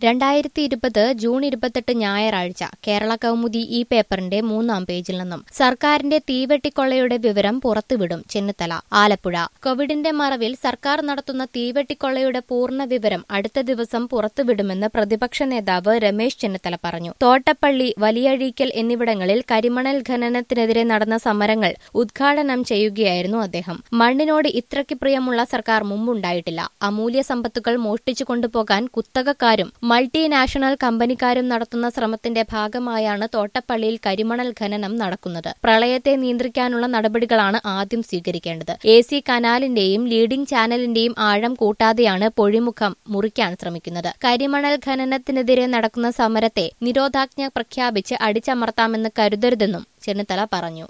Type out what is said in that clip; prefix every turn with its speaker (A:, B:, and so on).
A: 2020 June 28 ഞായറാഴ്ച കേരള കൗമുദി ഈ പേപ്പറിന്റെ 3-ാം പേജിൽ നിന്നും സർക്കാരിന്റെ തീവെട്ടിക്കൊള്ളയുടെ വിവരം പുറത്തുവിടും ചെന്നിത്തല. ആലപ്പുഴ കോവിഡിന്റെ മറവിൽ സർക്കാർ നടത്തുന്ന തീവെട്ടിക്കൊള്ളയുടെ പൂർണ്ണ വിവരം അടുത്ത ദിവസം പുറത്തുവിടുമെന്ന് പ്രതിപക്ഷ നേതാവ് രമേശ് ചെന്നിത്തല പറഞ്ഞു. തോട്ടപ്പള്ളി, വലിയഴീക്കൽ എന്നിവിടങ്ങളിൽ കരിമണൽ ഖനനത്തിനെതിരെ നടന്ന സമരങ്ങൾ ഉദ്ഘാടനം ചെയ്യുകയായിരുന്നു അദ്ദേഹം. മണ്ണിനോട് ഇത്രയ്ക്ക് പ്രിയമുള്ള സർക്കാർ മുമ്പുണ്ടായിട്ടില്ല. അമൂല്യ സമ്പത്തുകൾ മോഷ്ടിച്ചു കൊണ്ടുപോകാൻ കുത്തകക്കാരും മൾട്ടിനാഷണൽ കമ്പനിക്കാരും നടത്തുന്ന ശ്രമത്തിന്റെ ഭാഗമായാണ് തോട്ടപ്പള്ളിയിൽ കരിമണൽ ഖനനം നടക്കുന്നത്. പ്രളയത്തെ നിയന്ത്രിക്കാനുള്ള നടപടികളാണ് ആദ്യം സ്വീകരിക്കേണ്ടത്. AC കനാലിന്റെയും ലീഡിംഗ് ചാനലിന്റെയും ആഴം കൂട്ടാതെയാണ് പൊഴിമുഖം മുറിക്കാൻ ശ്രമിക്കുന്നത്. കരിമണൽ ഖനനത്തിനെതിരെ നടക്കുന്ന സമരത്തെ നിരോധാജ്ഞ പ്രഖ്യാപിച്ച് അടിച്ചമർത്താമെന്ന് കരുതരുതെന്നും ചെന്നിത്തല പറഞ്ഞു.